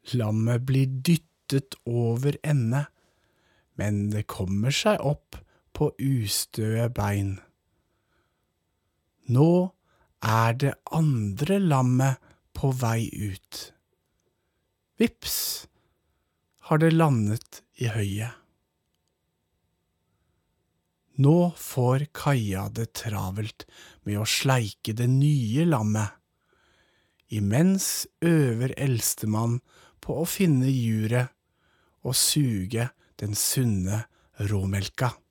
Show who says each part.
Speaker 1: Lammet blir dyttet over ende, men det kommer seg opp på ustøe bein. Nå det andre lammet på vei ut. Vips, har det landet i høyet. Nå får Kaja det travelt med å sleike det nye lammet. Imens øver eldstemann på å finne juret og suge den sunne råmelka.